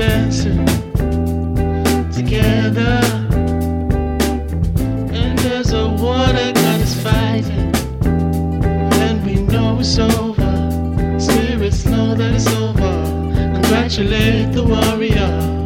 dancing together. And there's a water god is fighting, and we know it's over. Spirits know that it's over. Congratulate the warrior.